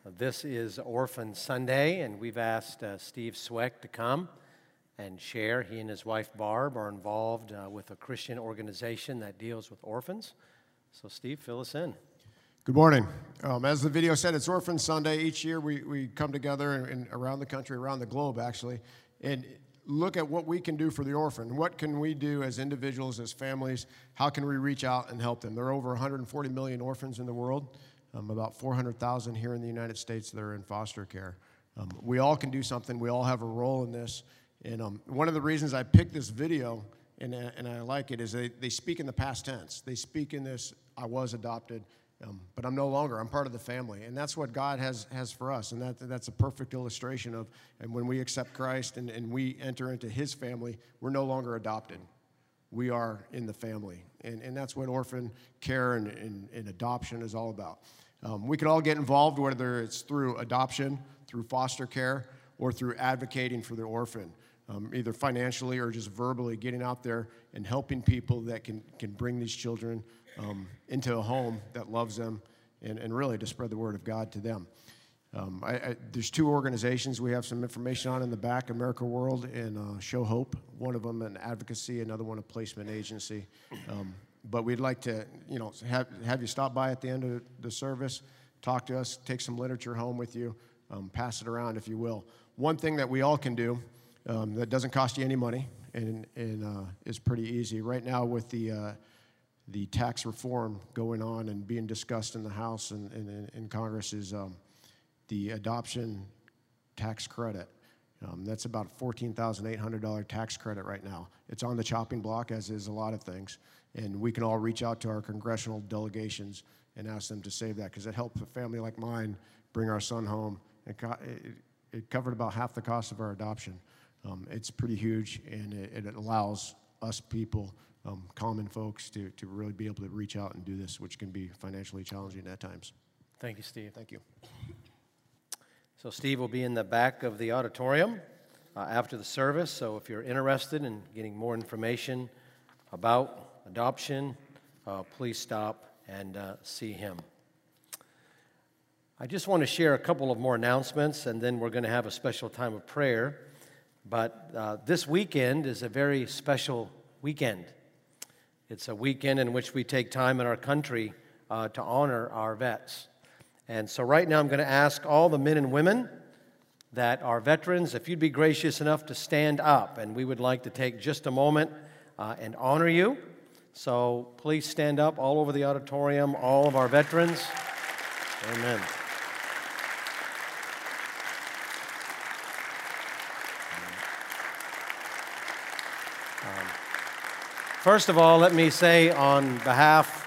This is Orphan Sunday, and we've asked Steve Sweck to come and share. He and his wife Barb are involved with a Christian organization that deals with orphans. So Steve, fill us in. Good morning. As the video said, it's Orphan Sunday. Each year we come together and around the country, around the globe actually, and look at what we can do for the orphan. What can we do as individuals, as families? How can we reach out and help them? There are over 140 million orphans in the world. About 400,000 here in the United States that are in foster care. We all can do something. We all have a role in this. And one of the reasons I picked this video, and I like it, is they speak in the past tense. They speak in this, I was adopted, but I'm no longer. I'm part of the family. And that's what God has for us. And that's a perfect illustration of, and when we accept Christ and we enter into his family, we're no longer adopted. We are in the family. And that's what orphan care and adoption is all about. We can all get involved, whether it's through adoption, through foster care, or through advocating for the orphan, either financially or just verbally getting out there and helping people that can bring these children into a home that loves them and really to spread the word of God to them. There's two organizations we have some information on in the back, America World and Show Hope. One of them an advocacy, another one a placement agency. But we'd like to, have you stop by at the end of the service, talk to us, take some literature home with you, pass it around if you will. One thing that we all can do that doesn't cost you any money and is pretty easy. Right now with the tax reform going on and being discussed in the House and in Congress is the adoption tax credit. That's about a $14,800 tax credit right now. It's on the chopping block, as is a lot of things. And we can all reach out to our congressional delegations and ask them to save that, because it helped a family like mine bring our son home. It covered about half the cost of our adoption. It's pretty huge, and it allows us people, common folks, to really be able to reach out and do this, which can be financially challenging at times. Thank you, Steve. Thank you. So Steve will be in the back of the auditorium after the service. So if you're interested in getting more information about adoption, please stop and see him. I just want to share a couple of more announcements, and then we're going to have a special time of prayer. But this weekend is a very special weekend. It's a weekend in which we take time in our country to honor our vets. And so right now I'm going to ask all the men and women that are veterans, if you'd be gracious enough to stand up, and we would like to take just a moment and honor you. So please stand up all over the auditorium, all of our veterans. Amen. First of all, let me say on behalf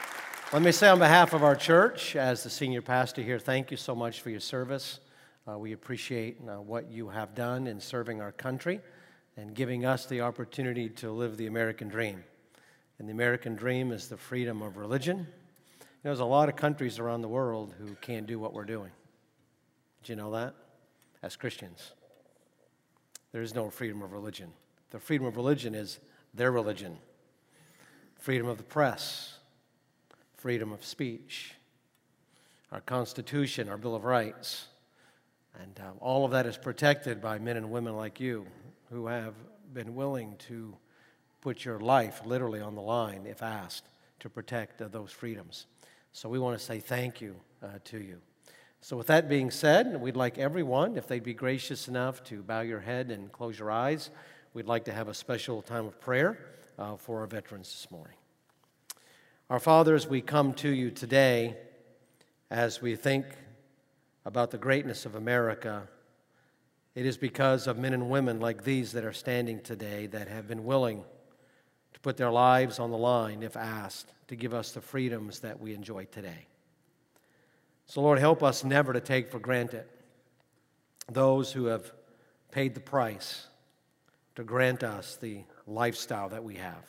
of our church, as the senior pastor here, thank you so much for your service. We appreciate what you have done in serving our country and giving us the opportunity to live the American dream. And the American dream is the freedom of religion. There's a lot of countries around the world who can't do what we're doing. Did you know that? As Christians, there is no freedom of religion. The freedom of religion is their religion. Freedom of the press, freedom of speech, our Constitution, our Bill of Rights, and all of that is protected by men and women like you who have been willing to put your life literally on the line, if asked, to protect those freedoms. So we want to say thank you to you. So with that being said, we'd like everyone, if they'd be gracious enough to bow your head and close your eyes, we'd like to have a special time of prayer for our veterans this morning. Our Father, as we come to you today, as we think about the greatness of America, it is because of men and women like these that are standing today that have been willing to put their lives on the line, if asked, to give us the freedoms that we enjoy today. So, Lord, help us never to take for granted those who have paid the price to grant us the lifestyle that we have.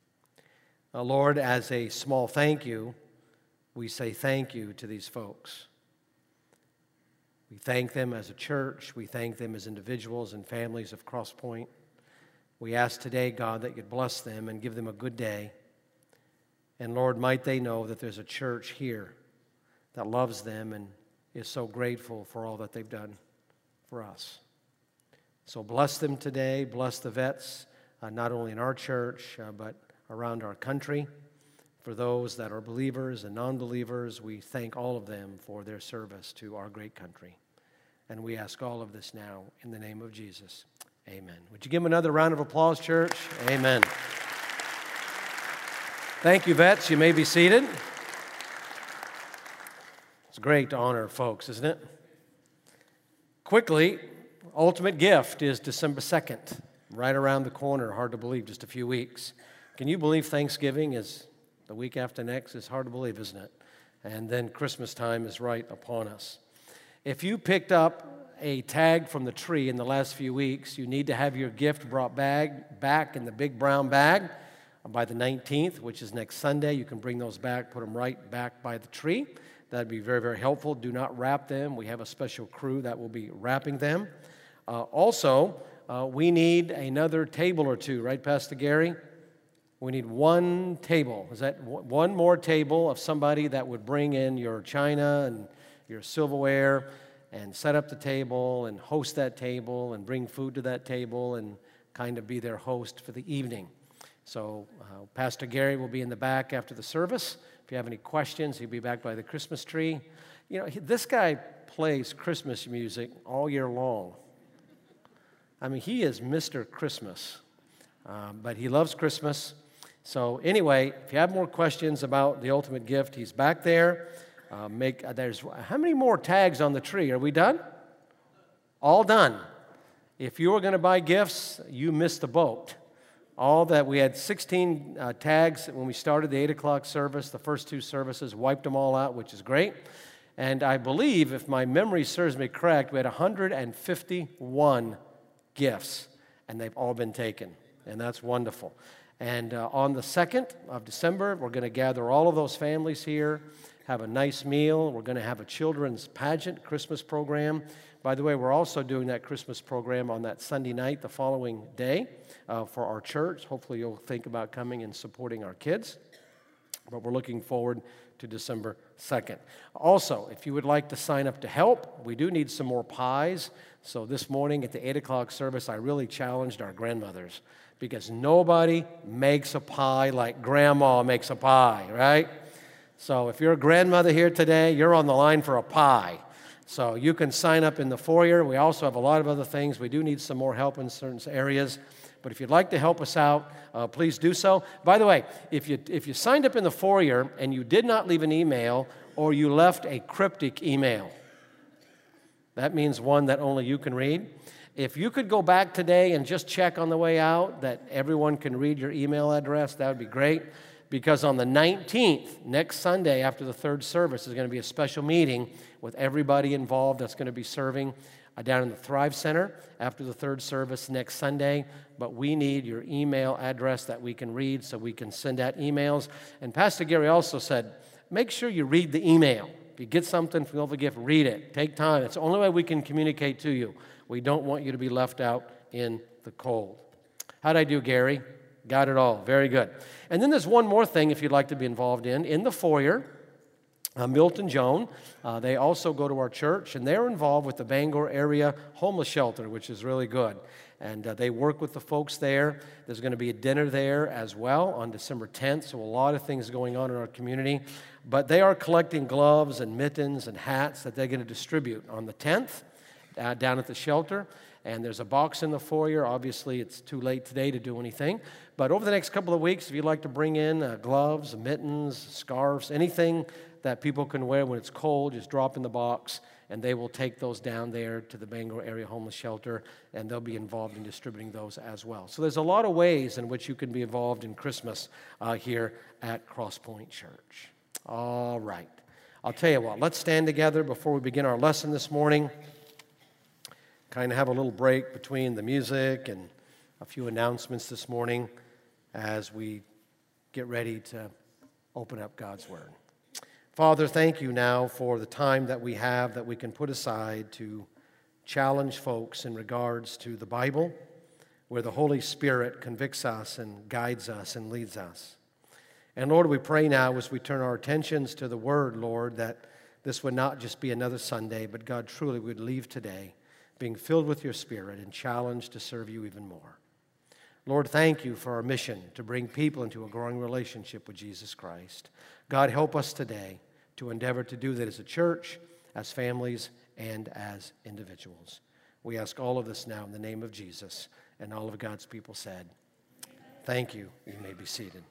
Lord, as a small thank you, we say thank you to these folks. We thank them as a church. We thank them as individuals and families of Cross Point. We ask today, God, that you'd bless them and give them a good day. And Lord, might they know that there's a church here that loves them and is so grateful for all that they've done for us. So bless them today. Bless the vets, not only in our church, but around our country. For those that are believers and non-believers, we thank all of them for their service to our great country. And we ask all of this now in the name of Jesus. Amen. Would you give them another round of applause, church? Amen. Thank you, vets. You may be seated. It's great to honor folks, isn't it? Quickly, Ultimate Gift is December 2nd, right around the corner. Hard to believe, just a few weeks. Can you believe Thanksgiving is the week after next? It's hard to believe, isn't it? And then Christmas time is right upon us. If you picked up a tag from the tree in the last few weeks, you need to have your gift brought back in the big brown bag by the 19th, which is next Sunday. You can bring those back, put them right back by the tree. That'd be very, very helpful. Do not wrap them. We have a special crew that will be wrapping them. Also, we need another table or two, right, Pastor Gary? We need one table. Is that one more table of somebody that would bring in your china and your silverware and set up the table and host that table and bring food to that table and kind of be their host for the evening. So Pastor Gary will be in the back after the service. If you have any questions, he'll be back by the Christmas tree. You know, this guy plays Christmas music all year long. I mean, he is Mr. Christmas, but he loves Christmas. So anyway, if you have more questions about the Ultimate Gift, he's back there. There's how many more tags on the tree? Are we done? All done. If you were going to buy gifts, you missed the boat. We had 16 tags when we started the 8 o'clock service. The first two services wiped them all out, which is great. And I believe, if my memory serves me correct, we had 151 gifts, and they've all been taken. And that's wonderful. And on the 2nd of December, we're going to gather all of those families here, have a nice meal. We're going to have a children's pageant Christmas program. By the way, we're also doing that Christmas program on that Sunday night, the following day, for our church. Hopefully you'll think about coming and supporting our kids. But we're looking forward to December 2nd. Also, if you would like to sign up to help, we do need some more pies. So this morning at the 8 o'clock service, I really challenged our grandmothers, because nobody makes a pie like Grandma makes a pie, right? So if you're a grandmother here today, you're on the line for a pie. So you can sign up in the foyer. We also have a lot of other things. We do need some more help in certain areas. But if you'd like to help us out, please do so. By the way, if you signed up in the foyer and you did not leave an email, or you left a cryptic email, that means one that only you can read. If you could go back today and just check on the way out that everyone can read your email address, that would be great. Because on the 19th, next Sunday after the third service, is going to be a special meeting with everybody involved that's going to be serving down in the Thrive Center after the third service next Sunday. But we need your email address that we can read so we can send out emails. And Pastor Gary also said, make sure you read the email. If you get something from the Ultimate Gift, read it. Take time. It's the only way we can communicate to you. We don't want you to be left out in the cold. How'd I do, Gary? Got it all. Very good. And then there's one more thing if you'd like to be involved in the foyer. Milton Joan, they also go to our church, and they're involved with the Bangor area homeless shelter, which is really good. And they work with the folks there. There's going to be a dinner there as well on December 10th, so a lot of things going on in our community. But they are collecting gloves and mittens and hats that they're going to distribute on the 10th down at the shelter. And there's a box in the foyer. Obviously, it's too late today to do anything. But over the next couple of weeks, if you'd like to bring in gloves, mittens, scarves, anything that people can wear when it's cold, just drop in the box, and they will take those down there to the Bangor Area Homeless Shelter, and they'll be involved in distributing those as well. So there's a lot of ways in which you can be involved in Christmas here at Crosspoint Church. All right. I'll tell you what, let's stand together before we begin our lesson this morning. Kind of have a little break between the music and a few announcements this morning as we get ready to open up God's Word. Father, thank you now for the time that we have that we can put aside to challenge folks in regards to the Bible, where the Holy Spirit convicts us and guides us and leads us. And Lord, we pray now as we turn our attentions to the Word, Lord, that this would not just be another Sunday, but God, truly would leave today being filled with your Spirit and challenged to serve you even more. Lord, thank you for our mission to bring people into a growing relationship with Jesus Christ. God, help us today to endeavor to do that as a church, as families, and as individuals. We ask all of this now in the name of Jesus, and all of God's people said, thank you. You may be seated.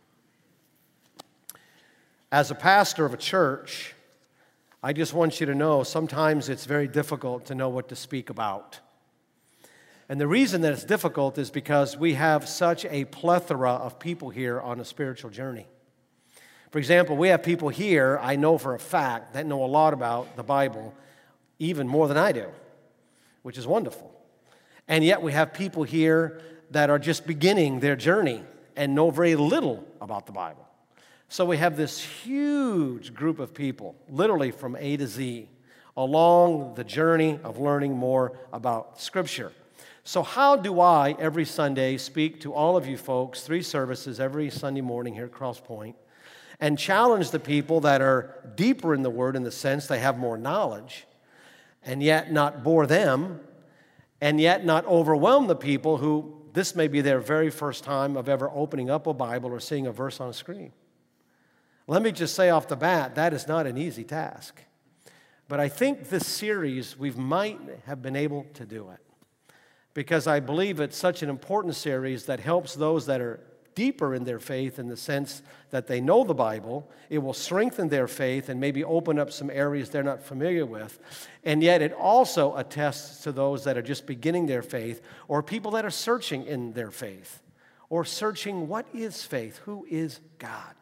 As a pastor of a church, I just want you to know sometimes it's very difficult to know what to speak about. And the reason that it's difficult is because we have such a plethora of people here on a spiritual journey. For example, we have people here, I know for a fact, that know a lot about the Bible, even more than I do, which is wonderful. And yet we have people here that are just beginning their journey and know very little about the Bible. So we have this huge group of people, literally from A to Z, along the journey of learning more about Scripture. So how do I, every Sunday, speak to all of you folks, 3 services every Sunday morning here at Cross Point, and challenge the people that are deeper in the Word in the sense they have more knowledge, and yet not bore them, and yet not overwhelm the people who this may be their very first time of ever opening up a Bible or seeing a verse on a screen. Let me just say off the bat, that is not an easy task. But I think this series, we might have been able to do it. Because I believe it's such an important series that helps those that are deeper in their faith in the sense that they know the Bible. It will strengthen their faith and maybe open up some areas they're not familiar with. And yet it also attests to those that are just beginning their faith or people that are searching in their faith or searching what is faith, who is God.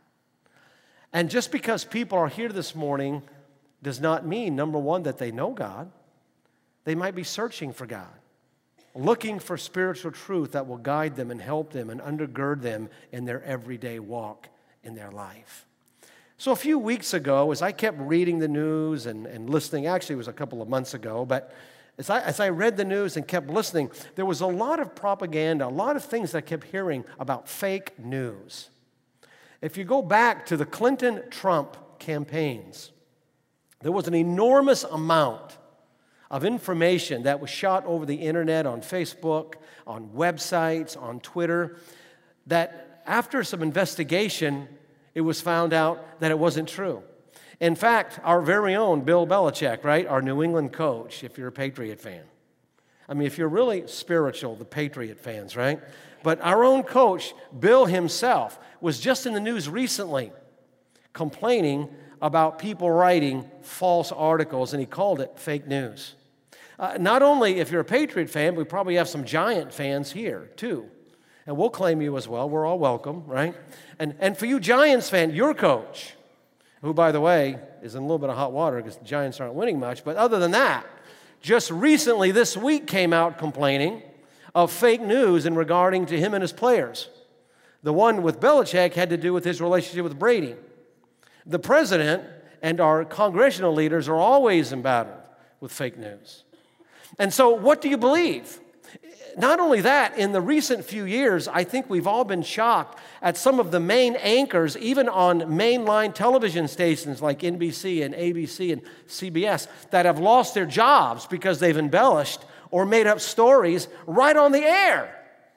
And just because people are here this morning does not mean, number one, that they know God. They might be searching for God, looking for spiritual truth that will guide them and help them and undergird them in their everyday walk in their life. So a few weeks ago, as I kept reading the news and listening, actually it was a couple of months ago, but as I read the news and kept listening, there was a lot of propaganda, a lot of things I kept hearing about fake news. If you go back to the Clinton-Trump campaigns, there was an enormous amount of information that was shot over the internet, on Facebook, on websites, on Twitter, that after some investigation, it was found out that it wasn't true. In fact, our very own Bill Belichick, right, our New England coach, if you're a Patriot fan. I mean, if you're really spiritual, the Patriot fans, right? But our own coach, Bill himself, was just in the news recently complaining about people writing false articles, and he called it fake news. Not only if you're a Patriot fan, we probably have some Giant fans here, too. And we'll claim you as well. We're all welcome, right? And for you Giants fan, your coach, who, by the way, is in a little bit of hot water because the Giants aren't winning much, but other than that, just recently this week came out complaining of fake news in regarding to him and his players. The one with Belichick had to do with his relationship with Brady. The president and our congressional leaders are always embattled with fake news. And so what do you believe? Not only that, in the recent few years, I think we've all been shocked at some of the main anchors, even on mainline television stations like NBC and ABC and CBS, that have lost their jobs because they've embellished or made up stories right on the air.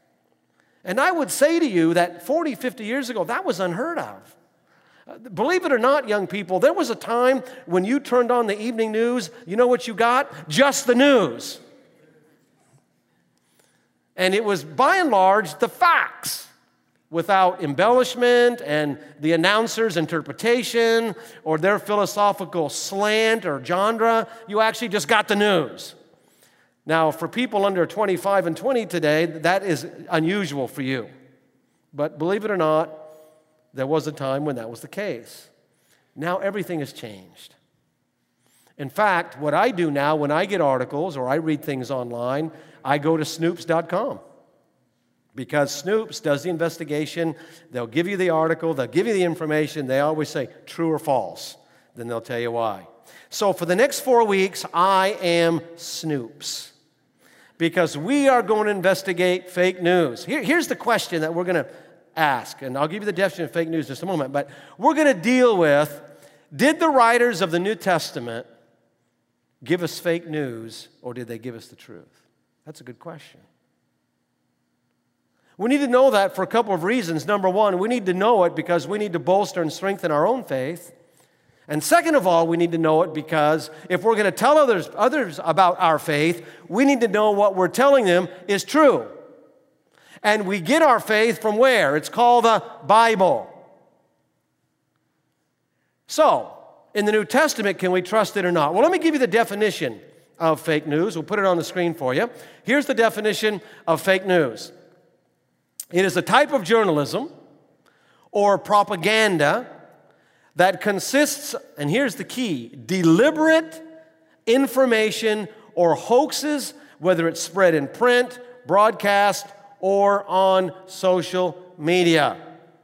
And I would say to you that 40, 50 years ago, that was unheard of. Believe it or not, young people, there was a time when you turned on the evening news, you know what you got? Just the news. And it was, by and large, the facts, without embellishment and the announcer's interpretation or their philosophical slant or genre. You actually just got the news. Now, for people under 25 and 20 today, that is unusual for you. But believe it or not, there was a time when that was the case. Now everything has changed. In fact, what I do now when I get articles or I read things online, I go to Snopes.com. Because Snopes does the investigation, they'll give you the article, they'll give you the information, they always say true or false. Then they'll tell you why. So for the next 4 weeks, I am Snopes. Because we are going to investigate fake news. Here's the question that we're going to ask, and I'll give you the definition of fake news in just a moment, but we're going to deal with Did the writers of the New Testament give us fake news, or did they give us the truth? That's a good question. We need to know that for a couple of reasons. Number one, we need to know it because we need to bolster and strengthen our own faith. And second of all, we need to know it because if we're going to tell others about our faith, we need to know what we're telling them is true. And we get our faith from where? It's called the Bible. So, in the New Testament, can we trust it or not? Well, let me give you the definition of fake news. We'll put it on the screen for you. Here's the definition of fake news. It is a type of journalism or propaganda that consists, and here's the key, deliberate information or hoaxes, whether it's spread in print, broadcast, or on social media.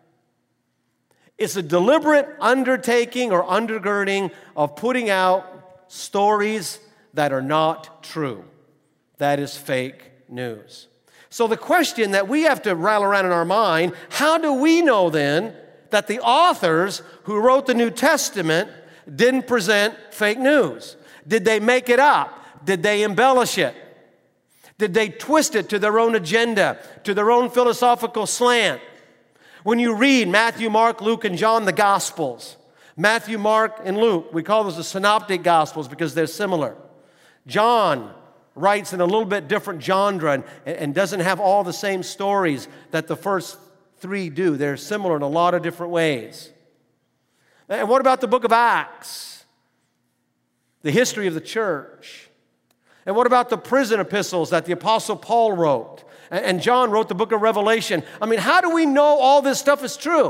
It's a deliberate undertaking or undergirding of putting out stories that are not true. That is fake news. So the question that we have to rattle around in our mind, how do we know then that the authors who wrote the New Testament didn't present fake news? Did they make it up? Did they embellish it? Did they twist it to their own agenda, to their own philosophical slant? When you read Matthew, Mark, Luke, and John, the Gospels, Matthew, Mark, and Luke, we call those the synoptic Gospels because they're similar. John writes in a little bit different genre and doesn't have all the same stories that the first three do. They're similar in a lot of different ways. And what about the book of Acts? The history of the church. And what about the prison epistles that the Apostle Paul wrote? And John wrote the book of Revelation. I mean, how do we know all this stuff is true?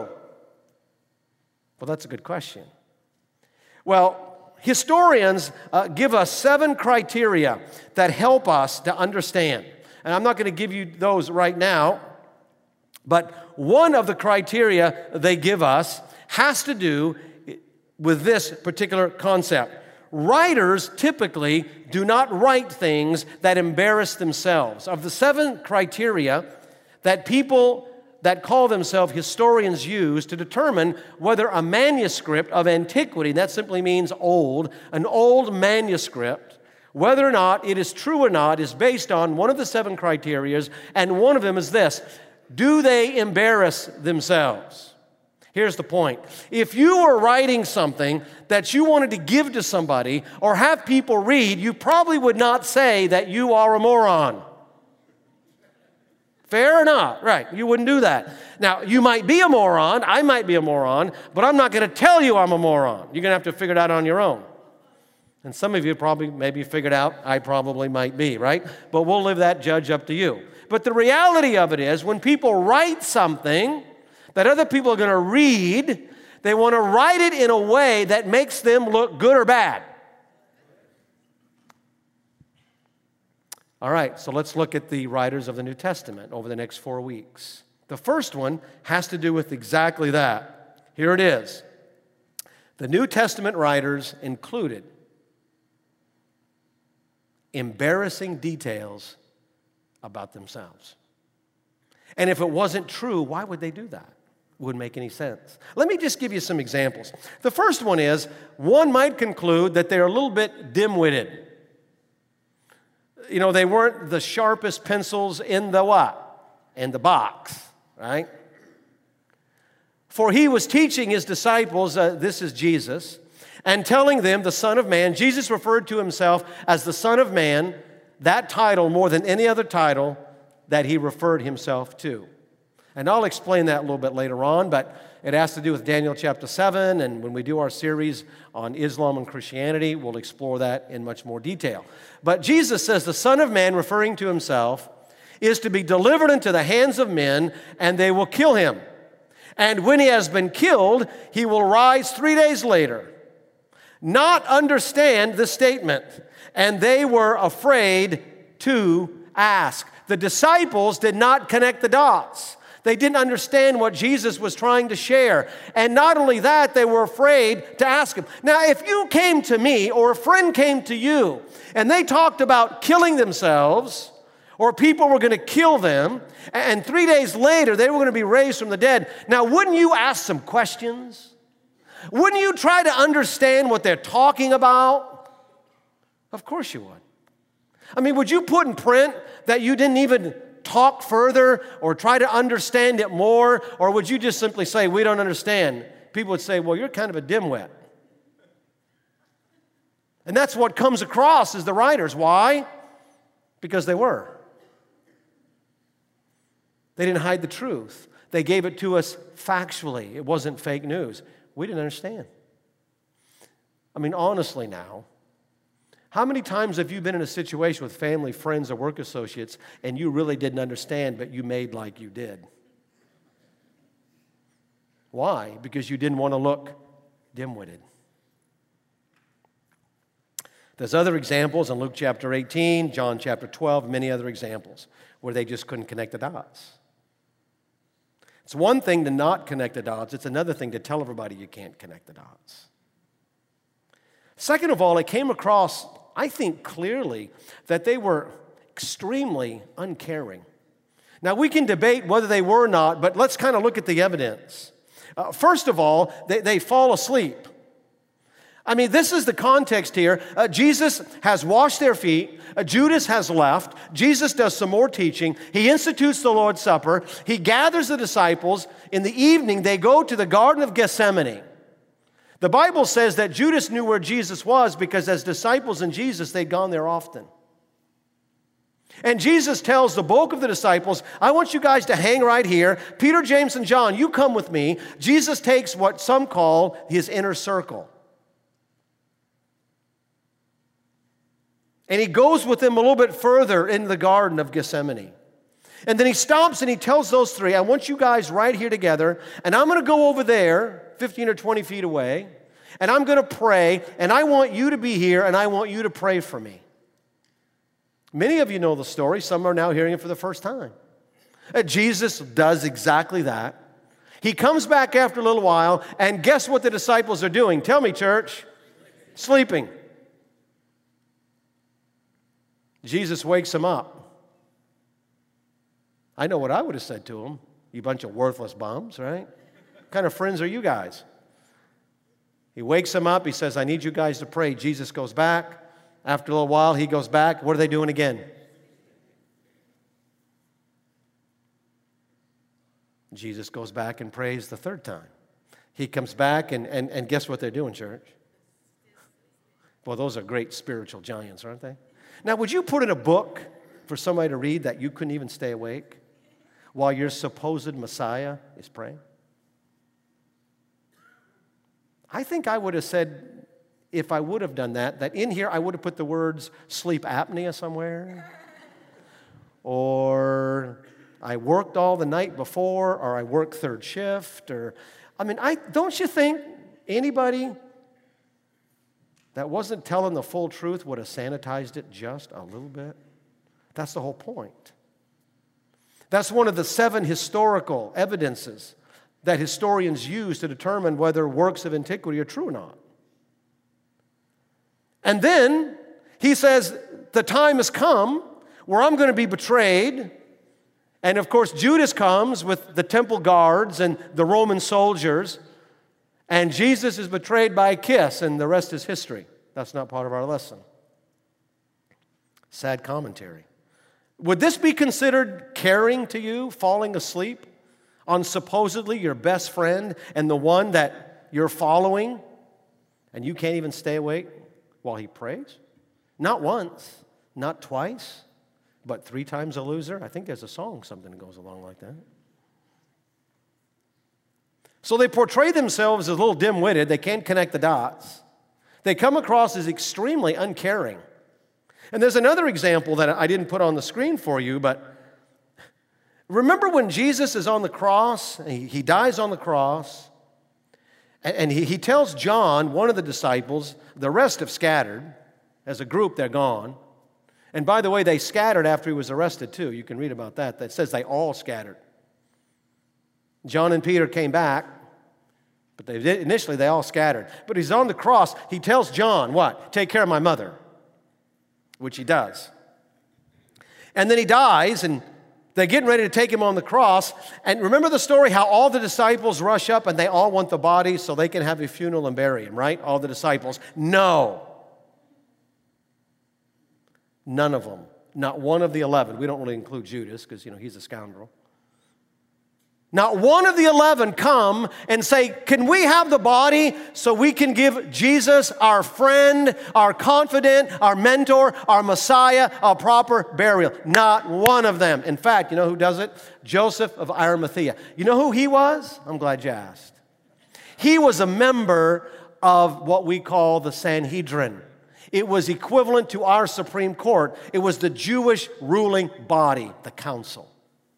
Well, that's a good question. Well, historians give us 7 criteria that help us to understand. And I'm not going to give you those right now, but one of the criteria they give us has to do with this particular concept. Writers typically do not write things that embarrass themselves. Of the 7 criteria that people that call themselves historians use to determine whether a manuscript of antiquity, that simply means old, an old manuscript, whether or not it is true or not, is based on one of the 7 criteria, and one of them is this: do they embarrass themselves? Here's the point. If you were writing something that you wanted to give to somebody or have people read, you probably would not say that you are a moron. Fair or not? Right, you wouldn't do that. Now, you might be a moron, I might be a moron, but I'm not going to tell you I'm a moron. You're going to have to figure it out on your own. And some of you probably maybe figured out I probably might be, right? But we'll leave that judge up to you. But the reality of it is, when people write something that other people are going to read, they want to write it in a way that makes them look good or bad. All right, so let's look at the writers of the New Testament over the next 4 weeks. The first one has to do with exactly that. Here it is. The New Testament writers included embarrassing details about themselves. And if it wasn't true, why would they do that? It wouldn't make any sense. Let me just give you some examples. The first one is, one might conclude that they're a little bit dim-witted. You know, they weren't the sharpest pencils in the what? In the box, right? For he was teaching his disciples, this is Jesus, and telling them the Son of Man. Jesus referred to himself as the Son of Man, that title more than any other title that he referred himself to. And I'll explain that a little bit later on, but it has to do with Daniel chapter 7, and when we do our series on Islam and Christianity, we'll explore that in much more detail. But Jesus says the Son of Man, referring to himself, is to be delivered into the hands of men, and they will kill him. And when he has been killed, he will rise 3 days later. Not understand the statement, and they were afraid to ask. The disciples did not connect the dots. They didn't understand what Jesus was trying to share. And not only that, they were afraid to ask him. Now, if you came to me or a friend came to you and they talked about killing themselves or people were going to kill them, and 3 days later they were going to be raised from the dead, now wouldn't you ask some questions? Wouldn't you try to understand what they're talking about? Of course you would. I mean, would you put in print that you didn't even talk further or try to understand it more? Or would you just simply say, we don't understand? People would say, well, you're kind of a dimwit. And that's what comes across as the writers. Why? Because they were. They didn't hide the truth. They gave it to us factually. It wasn't fake news. We didn't understand. I mean, honestly now, how many times have you been in a situation with family, friends, or work associates and you really didn't understand, but you made like you did? Why? Because you didn't want to look dim-witted. There's other examples in Luke chapter 18, John chapter 12, many other examples where they just couldn't connect the dots. It's one thing to not connect the dots. It's another thing to tell everybody you can't connect the dots. Second of all, it came across, I think, clearly that they were extremely uncaring. Now, we can debate whether they were or not, but let's kind of look at the evidence. First of all, they fall asleep. I mean, this is the context here. Jesus has washed their feet. Judas has left. Jesus does some more teaching. He institutes the Lord's Supper. He gathers the disciples. In the evening, they go to the Garden of Gethsemane. The Bible says that Judas knew where Jesus was because as disciples in Jesus, they'd gone there often. And Jesus tells the bulk of the disciples, I want you guys to hang right here. Peter, James, and John, you come with me. Jesus takes what some call his inner circle. And he goes with them a little bit further into the Garden of Gethsemane. And then he stops and he tells those three, I want you guys right here together, and I'm going to go over there, 15 or 20 feet away, and I'm going to pray, and I want you to be here, and I want you to pray for me. Many of you know the story. Some are now hearing it for the first time. Jesus does exactly that. He comes back after a little while, and guess what the disciples are doing? Tell me, church. Sleeping. Jesus wakes them up. I know what I would have said to them. You bunch of worthless bums, right? What kind of friends are you guys? He wakes them up. He says, I need you guys to pray. Jesus goes back. After a little while, he goes back. What are they doing again? Jesus goes back and prays the third time. He comes back, and guess what they're doing, church? Well, those are great spiritual giants, aren't they? Now, would you put in a book for somebody to read that you couldn't even stay awake while your supposed Messiah is praying? I think I would have said, if I would have done that in here I would have put the words sleep apnea somewhere, or I worked all the night before, or I worked third shift, or, I mean, don't you think anybody that wasn't telling the full truth would have sanitized it just a little bit? That's the whole point. That's one of the 7 historical evidences that historians use to determine whether works of antiquity are true or not. And then he says, the time has come where I'm going to be betrayed. And of course, Judas comes with the temple guards and the Roman soldiers. And Jesus is betrayed by a kiss, and the rest is history. That's not part of our lesson. Sad commentary. Would this be considered caring to you, falling asleep on supposedly your best friend and the one that you're following, and you can't even stay awake while he prays? Not once, not twice, but 3 times a loser. I think there's a song, something that goes along like that. So they portray themselves as a little dim-witted. They can't connect the dots. They come across as extremely uncaring. And there's another example that I didn't put on the screen for you, but remember when Jesus is on the cross, he dies on the cross, and he tells John, one of the disciples, the rest have scattered. As a group, they're gone. And by the way, they scattered after he was arrested too. You can read about that. That says they all scattered. John and Peter came back, but initially they all scattered. But he's on the cross. He tells John, what? Take care of my mother, which he does. And then he dies, and They're getting ready to take him on the cross. And remember the story how all the disciples rush up and they all want the body so they can have a funeral and bury him, right? All the disciples. No. None of them. Not one of the 11. We don't really include Judas because, he's a scoundrel. Not one of the 11 come and say, can we have the body so we can give Jesus, our friend, our confidant, our mentor, our Messiah, a proper burial? Not one of them. In fact, you know who does it? Joseph of Arimathea. You know who he was? I'm glad you asked. He was a member of what we call the Sanhedrin. It was equivalent to our Supreme Court. It was the Jewish ruling body, the council.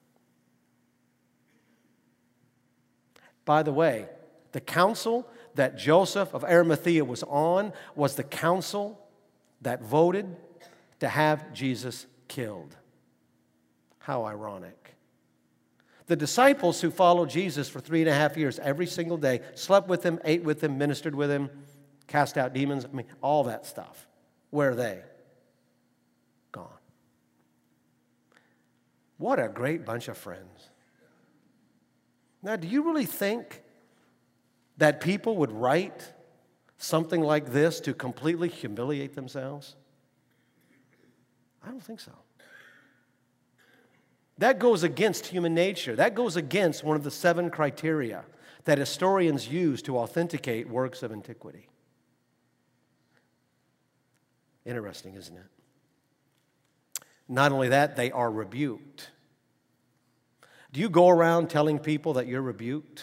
By the way, the council that Joseph of Arimathea was on was the council that voted to have Jesus killed. How ironic. The disciples who followed Jesus for 3.5 years, every single day, slept with him, ate with him, ministered with him, cast out demons, all that stuff. Where are they? Gone. What a great bunch of friends. Now, do you really think that people would write something like this to completely humiliate themselves? I don't think so. That goes against human nature. That goes against one of the 7 criteria that historians use to authenticate works of antiquity. Interesting, isn't it? Not only that, they are rebuked. Do you go around telling people that you're rebuked?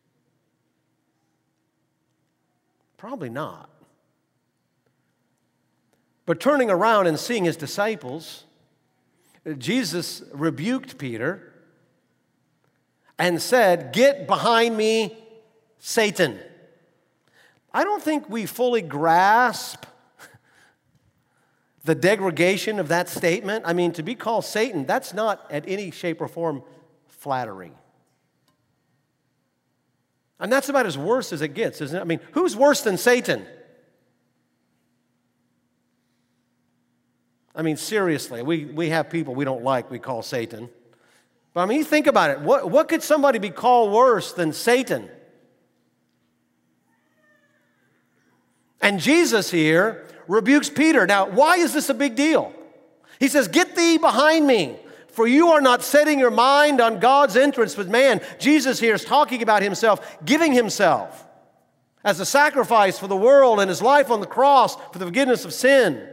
Probably not. But turning around and seeing his disciples, Jesus rebuked Peter and said, "Get behind me, Satan." I don't think we fully grasp the degradation of that statement. I mean, to be called Satan, that's not at any shape or form flattery. And that's about as worse as it gets, isn't it? I mean, who's worse than Satan? I mean, seriously, we have people we don't like we call Satan. But I mean, you think about it. What could somebody be called worse than Satan? And Jesus here rebukes Peter. Now, why is this a big deal? He says, "Get thee behind me, for you are not setting your mind on God's entrance with man." Jesus here is talking about himself, giving himself as a sacrifice for the world and his life on the cross for the forgiveness of sin.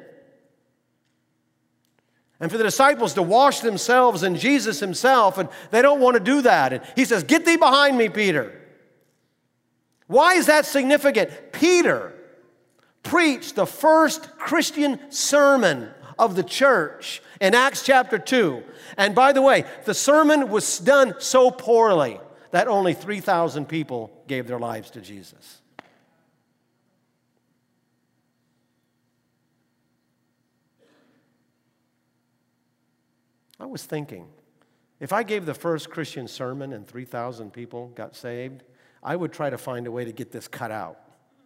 And for the disciples to wash themselves in Jesus himself, and they don't want to do that. And he says, "Get thee behind me, Peter." Why is that significant? Peter preached the first Christian sermon of the church in Acts chapter 2. And by the way, the sermon was done so poorly that only 3,000 people gave their lives to Jesus. I was thinking, if I gave the first Christian sermon and 3,000 people got saved, I would try to find a way to get this cut out.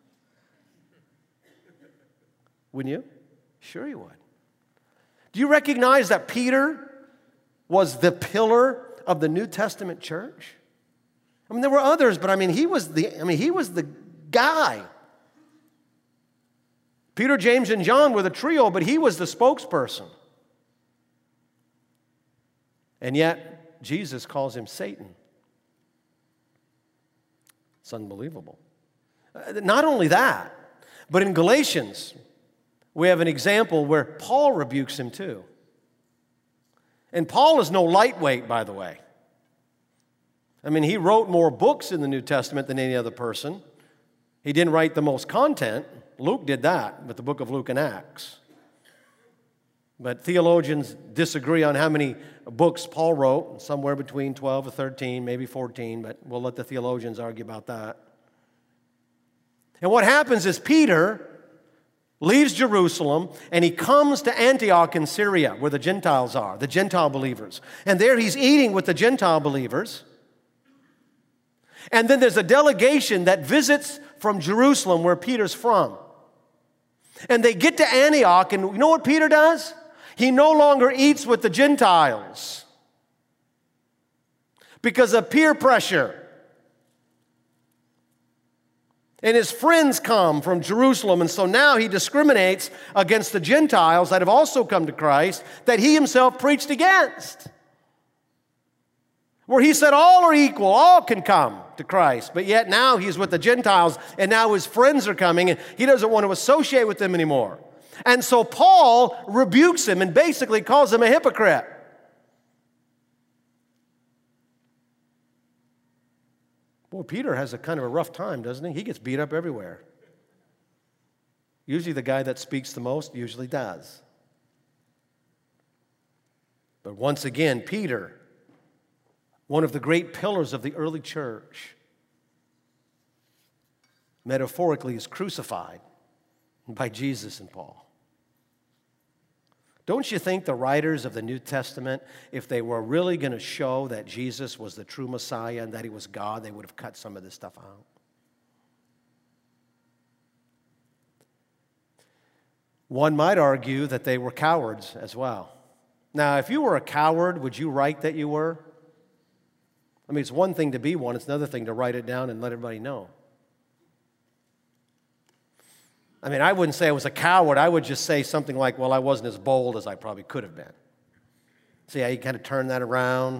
Wouldn't you? Sure you would. Do you recognize that Peter was the pillar of the New Testament church? I mean, there were others, but he was the guy. Peter, James, and John were the trio, but he was the spokesperson. And yet, Jesus calls him Satan. It's unbelievable. Not only that, but in Galatians, we have an example where Paul rebukes him too. And Paul is no lightweight, by the way. I mean, he wrote more books in the New Testament than any other person. He didn't write the most content. Luke did that with the book of Luke and Acts. But theologians disagree on how many books Paul wrote, somewhere between 12 or 13, maybe 14, but we'll let the theologians argue about that. And what happens is Peter leaves Jerusalem and he comes to Antioch in Syria, where the Gentiles are, the Gentile believers. And there he's eating with the Gentile believers. And then there's a delegation that visits from Jerusalem, where Peter's from. And they get to Antioch, and you know what Peter does? He no longer eats with the Gentiles. because of peer pressure. And his friends come from Jerusalem, and so now he discriminates against the Gentiles that have also come to Christ that he himself preached against. Where he said all are equal, all can come to Christ, but yet now he's with the Gentiles, and now his friends are coming, and he doesn't want to associate with them anymore. And so Paul rebukes him and basically calls him a hypocrite. Boy, Peter has a kind of a rough time, doesn't he? He gets beat up everywhere. Usually the guy that speaks the most usually does. But once again, Peter, one of the great pillars of the early church, metaphorically is crucified by Jesus and Paul. Don't you think the writers of the New Testament, if they were really going to show that Jesus was the true Messiah and that he was God, they would have cut some of this stuff out? One might argue that they were cowards as well. Now, if you were a coward, would you write that you were? I mean, it's one thing to be one, it's another thing to write it down and let everybody know. I mean, I wouldn't say I was a coward. I would just say something like, well, I wasn't as bold as I probably could have been. See how you kind of turn that around?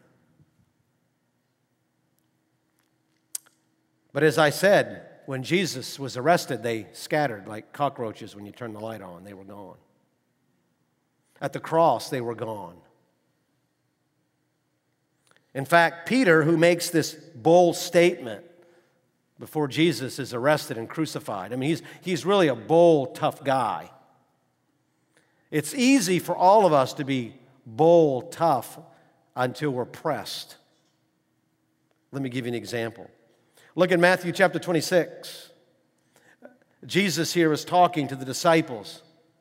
But as I said, when Jesus was arrested, they scattered like cockroaches when you turn the light on. They were gone. At the cross, they were gone. In fact, Peter, who makes this bold statement before Jesus is arrested and crucified. I mean, he's really a bold, tough guy. It's easy for all of us to be bold, tough, until we're pressed. Let me give you an example. Look at Matthew chapter 26. Jesus here is talking to the disciples.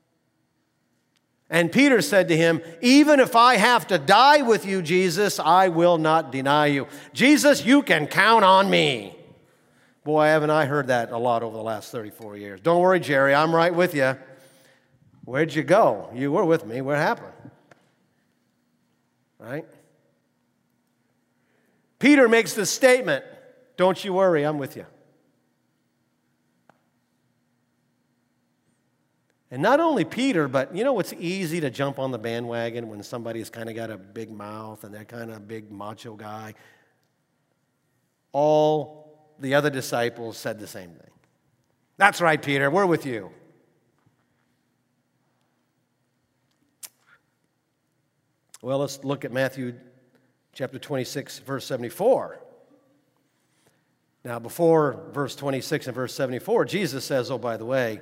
And Peter said to him, even if I have to die with you, Jesus, I will not deny you. Jesus, you can count on me. Boy, haven't I heard that a lot over the last 34 years. Don't worry, Jerry, I'm right with you. Where'd you go? You were with me. What happened? Right? Peter makes this statement, don't you worry, I'm with you. And not only Peter, but you know it's easy to jump on the bandwagon when somebody's kind of got a big mouth and they're kind of a big macho guy. All the other disciples said the same thing. That's right, Peter, we're with you. Well, let's look at Matthew chapter 26, verse 74. Now, before verse 26 and verse 74, Jesus says, oh, by the way,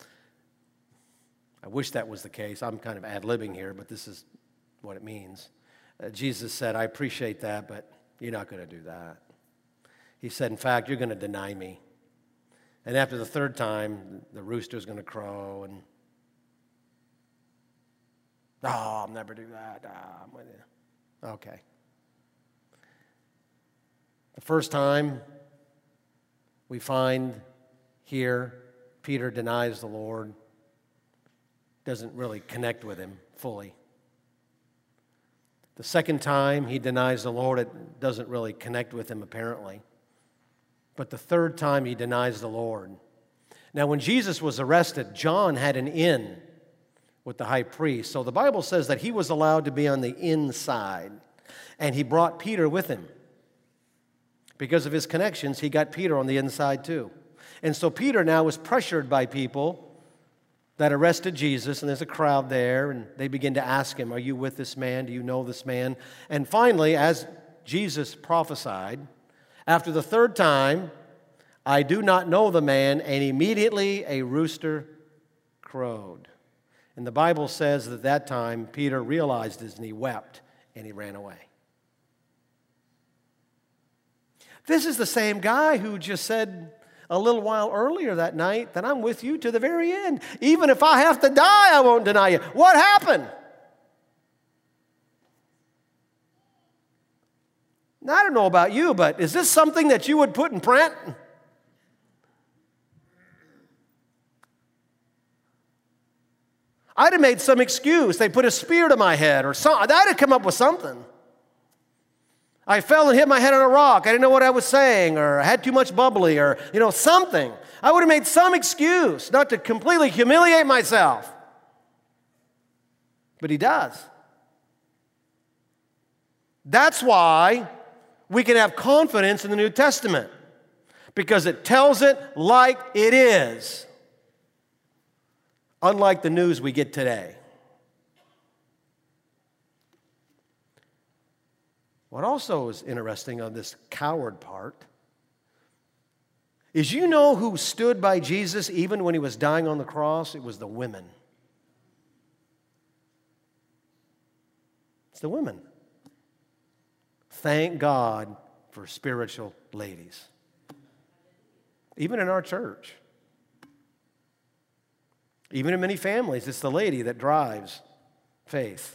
I wish that was the case. I'm kind of ad-libbing here, but this is what it means. Jesus said, I appreciate that, but you're not going to do that. He said, in fact, you're going to deny me. And after the third time, the rooster's going to crow, and, I'll never do that. I'm with you. Okay. The first time we find here, Peter denies the Lord, doesn't really connect with him fully. The second time he denies the Lord, it doesn't really connect with him apparently. But the third time he denies the Lord. Now, when Jesus was arrested, John had an in with the high priest. So the Bible says that he was allowed to be on the inside. And he brought Peter with him. Because of his connections, he got Peter on the inside too. And so Peter now was pressured by people that arrested Jesus, and there's a crowd there, and they begin to ask him, are you with this man? Do you know this man? And finally, as Jesus prophesied, after the third time, I do not know the man, and immediately a rooster crowed. And the Bible says that at that time, Peter realized this, and he wept, and he ran away. This is the same guy who just said a little while earlier that night that I'm with you to the very end. Even if I have to die, I won't deny you. What happened? Now, I don't know about you, but is this something that you would put in print? I'd have made some excuse. They put a spear to my head or something. I'd have come up with something. I fell and hit my head on a rock. I didn't know what I was saying, or I had too much bubbly, or, something. I would have made some excuse not to completely humiliate myself. But he does. That's why we can have confidence in the New Testament, because it tells it like it is, unlike the news we get today. What also is interesting on this coward part is, who stood by Jesus even when he was dying on the cross? It was the women. It's the women. Thank God for spiritual ladies. Even in our church. Even in many families, it's the lady that drives faith.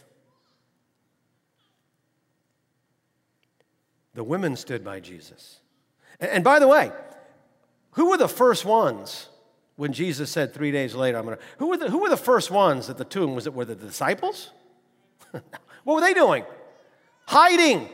The women stood by Jesus. And by the way, who were the first ones when Jesus said 3 days later, who were the first ones at the tomb? Were the disciples? What were they doing? Hiding.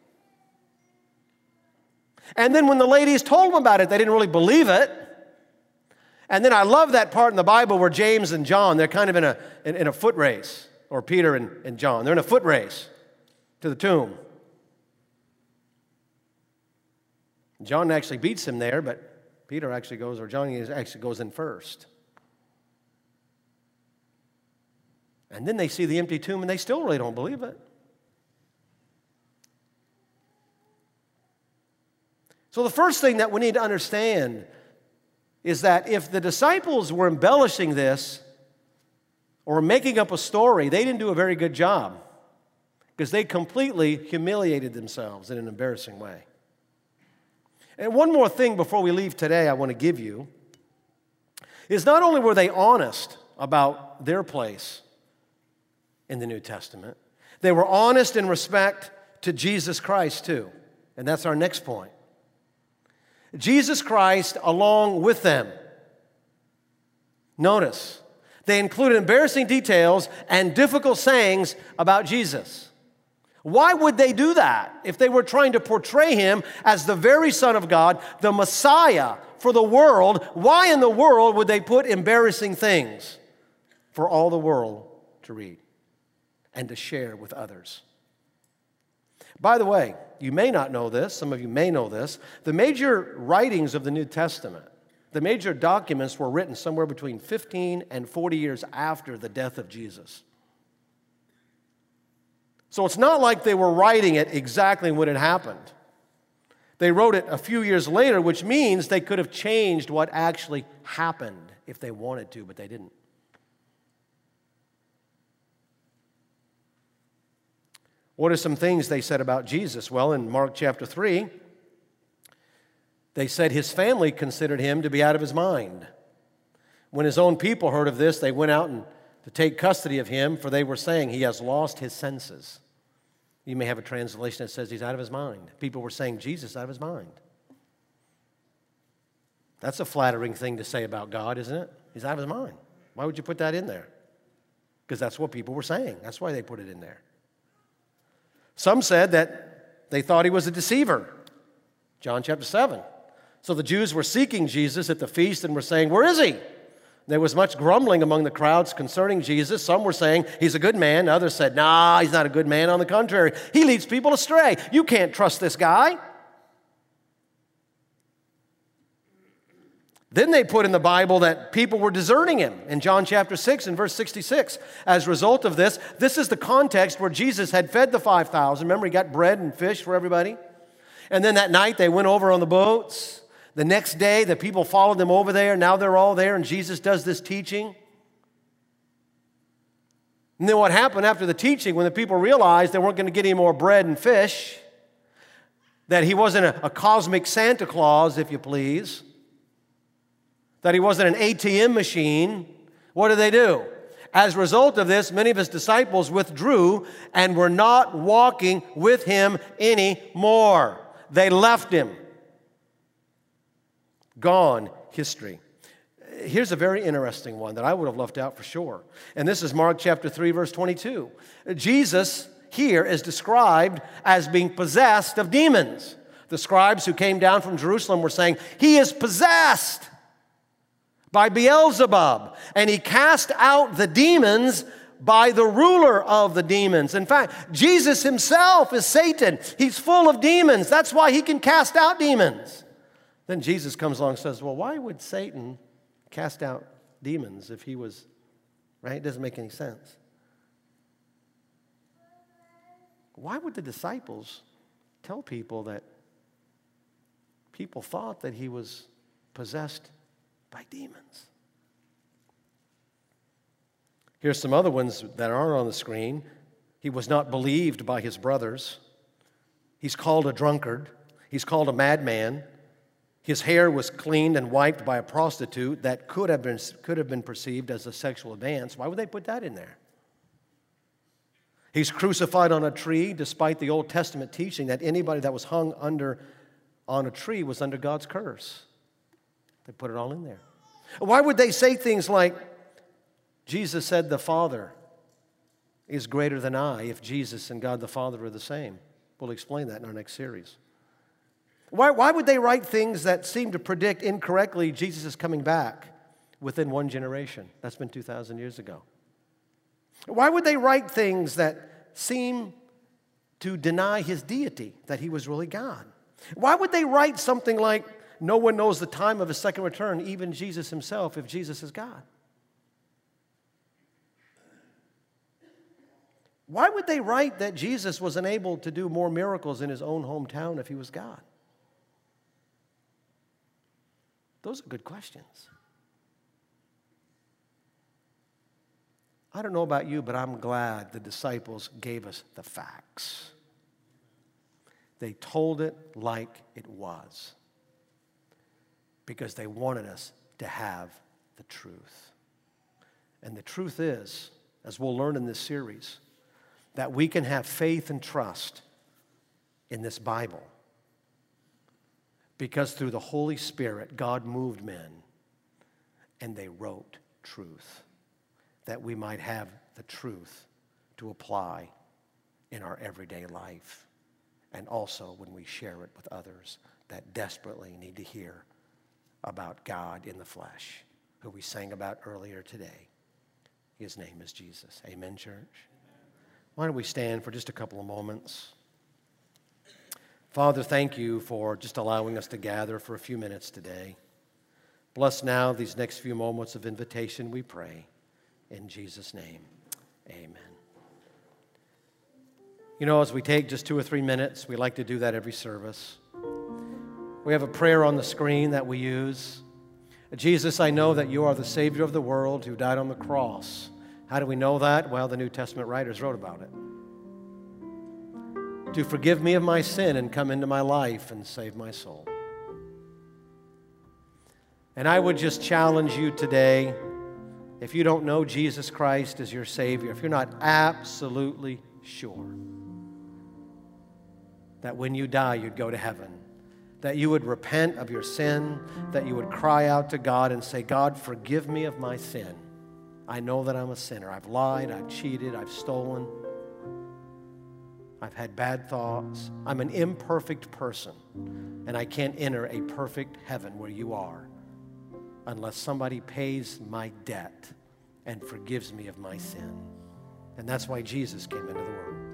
And then when the ladies told them about it, they didn't really believe it. And then I love that part in the Bible where James and John, they're kind of in a foot race, or Peter and John. They're in a foot race to the tomb. John actually beats him there, but Peter actually goes, or John actually goes in first. And then they see the empty tomb and they still really don't believe it. So the first thing that we need to understand is that if the disciples were embellishing this or making up a story, they didn't do a very good job, because they completely humiliated themselves in an embarrassing way. And one more thing before we leave today I want to give you is, not only were they honest about their place in the New Testament, they were honest in respect to Jesus Christ too. And that's our next point. Jesus Christ along with them. Notice, they included embarrassing details and difficult sayings about Jesus. Why would they do that if they were trying to portray him as the very Son of God, the Messiah for the world? Why in the world would they put embarrassing things for all the world to read and to share with others? By the way, you may not know this, some of you may know this, the major writings of the New Testament, the major documents were written somewhere between 15 and 40 years after the death of Jesus. So it's not like they were writing it exactly when it happened. They wrote it a few years later, which means they could have changed what actually happened if they wanted to, but they didn't. What are some things they said about Jesus? Well, in Mark chapter 3, they said his family considered him to be out of his mind. When his own people heard of this, they went out to take custody of him, for they were saying he has lost his senses. You may have a translation that says he's out of his mind. People were saying Jesus is out of his mind. That's a flattering thing to say about God, isn't it? He's out of his mind. Why would you put that in there? Because that's what people were saying. That's why they put it in there. Some said that they thought he was a deceiver. John chapter 7. So the Jews were seeking Jesus at the feast and were saying, "Where is he?" There was much grumbling among the crowds concerning Jesus. Some were saying, "He's a good man." Others said, "Nah, he's not a good man. On the contrary, he leads people astray. You can't trust this guy." Then they put in the Bible that people were deserting him in John chapter 6 and verse 66. As a result of this, this is the context where Jesus had fed the 5,000. Remember, he got bread and fish for everybody. And then that night they went over on the boats. The next day the people followed them over there. Now they're all there and Jesus does this teaching. And then what happened after the teaching, when the people realized they weren't going to get any more bread and fish, that he wasn't a cosmic Santa Claus, if you please, that he wasn't an ATM machine, what did they do? As a result of this, many of his disciples withdrew and were not walking with him anymore. They left him. Gone history. Here's a very interesting one that I would have left out for sure. And this is Mark chapter 3, verse 22. Jesus, here is described as being possessed of demons. The scribes who came down from Jerusalem were saying, he is possessed by Beelzebub, and he cast out the demons by the ruler of the demons. In fact, Jesus himself is Satan. He's full of demons. That's why he can cast out demons. Then Jesus comes along and says, well, why would Satan cast out demons if he was, right? It doesn't make any sense. Why would the disciples tell people that people thought that he was possessed by demons? Here's some other ones that aren't on the screen. He was not believed by his brothers. He's called a drunkard. He's called a madman. His hair was cleaned and wiped by a prostitute that could have been perceived as a sexual advance. Why would they put that in there? He's crucified on a tree, despite the Old Testament teaching that anybody that was hung on a tree was under God's curse. They put it all in there. Why would they say things like, Jesus said the Father is greater than I, if Jesus and God the Father are the same? We'll explain that in our next series. Why would they write things that seem to predict incorrectly Jesus is coming back within one generation? That's been 2,000 years ago. Why would they write things that seem to deny his deity, that he was really God? Why would they write something like, no one knows the time of his second return, even Jesus himself, if Jesus is God? Why would they write that Jesus was unable to do more miracles in his own hometown if he was God? Those are good questions. I don't know about you, but I'm glad the disciples gave us the facts. They told it like it was, because they wanted us to have the truth. And the truth is, as we'll learn in this series, that we can have faith and trust in this Bible, because through the Holy Spirit, God moved men and they wrote truth, that we might have the truth to apply in our everyday life, and also when we share it with others that desperately need to hear about God in the flesh, who we sang about earlier today. His name is Jesus. Amen, church? Why don't we stand for just a couple of moments? Father, thank you for just allowing us to gather for a few minutes today. Bless now these next few moments of invitation, we pray. In Jesus' name, amen. You know, as we take just 2 or 3 minutes, we like to do that every service. We have a prayer on the screen that we use. Jesus, I know that you are the Savior of the world who died on the cross. How do we know that? Well, the New Testament writers wrote about it. To forgive me of my sin and come into my life and save my soul. And I would just challenge you today, if you don't know Jesus Christ as your Savior, if you're not absolutely sure that when you die you'd go to heaven, that you would repent of your sin, that you would cry out to God and say, God, forgive me of my sin. I know that I'm a sinner. I've lied, I've cheated, I've stolen. I've had bad thoughts. I'm an imperfect person, and I can't enter a perfect heaven where you are unless somebody pays my debt and forgives me of my sin. And that's why Jesus came into the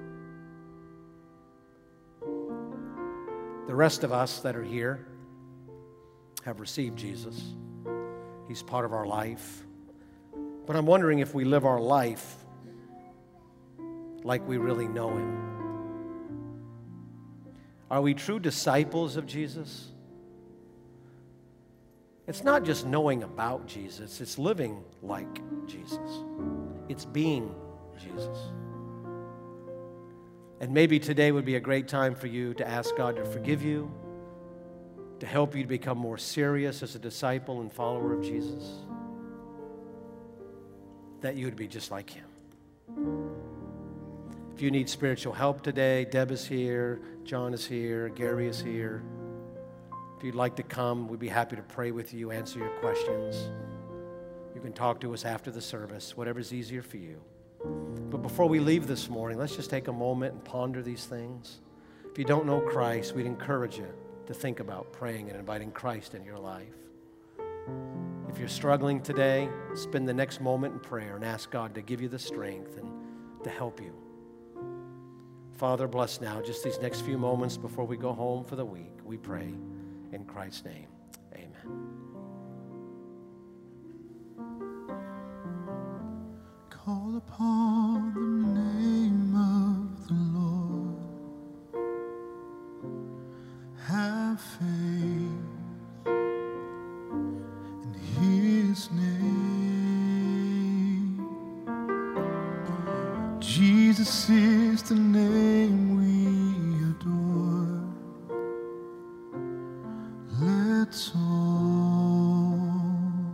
world. The rest of us that are here have received Jesus. He's part of our life. But I'm wondering if we live our life like we really know him. Are we true disciples of Jesus? It's not just knowing about Jesus, it's living like Jesus. It's being Jesus. And maybe today would be a great time for you to ask God to forgive you, to help you to become more serious as a disciple and follower of Jesus, that you would be just like him. If you need spiritual help today, Deb is here, John is here, Gary is here. If you'd like to come, we'd be happy to pray with you, answer your questions. You can talk to us after the service, whatever's easier for you. But before we leave this morning, let's just take a moment and ponder these things. If you don't know Christ, we'd encourage you to think about praying and inviting Christ into your life. If you're struggling today, spend the next moment in prayer and ask God to give you the strength and to help you. Father, bless now just these next few moments before we go home for the week. We pray in Christ's name. Amen. Call upon the name of the Lord. Have faith in His name. Jesus is the name we adore. Let's all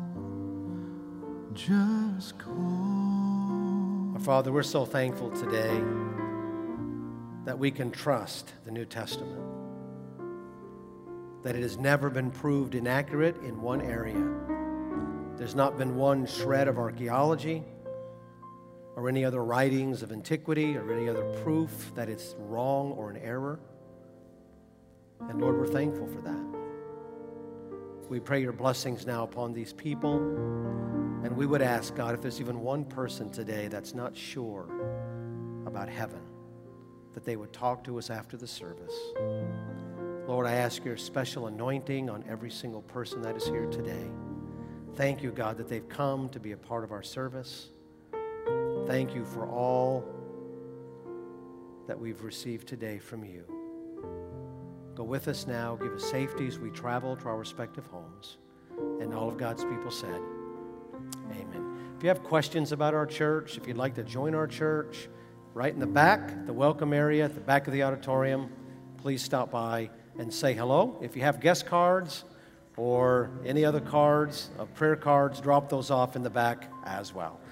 just call. Our Father, we're so thankful today that we can trust the New Testament, that it has never been proved inaccurate in one area. There's not been one shred of archaeology or any other writings of antiquity or any other proof that it's wrong or an error. And Lord, we're thankful for that. We pray your blessings now upon these people. And we would ask, God, if there's even one person today that's not sure about heaven, that they would talk to us after the service. Lord, I ask your special anointing on every single person that is here today. Thank you, God, that they've come to be a part of our service. Thank you for all that we've received today from you. Go with us now. Give us safety as we travel to our respective homes. And all of God's people said, amen. If you have questions about our church, if you'd like to join our church, right in the back, the welcome area at the back of the auditorium, please stop by and say hello. If you have guest cards or any other cards, prayer cards, drop those off in the back as well.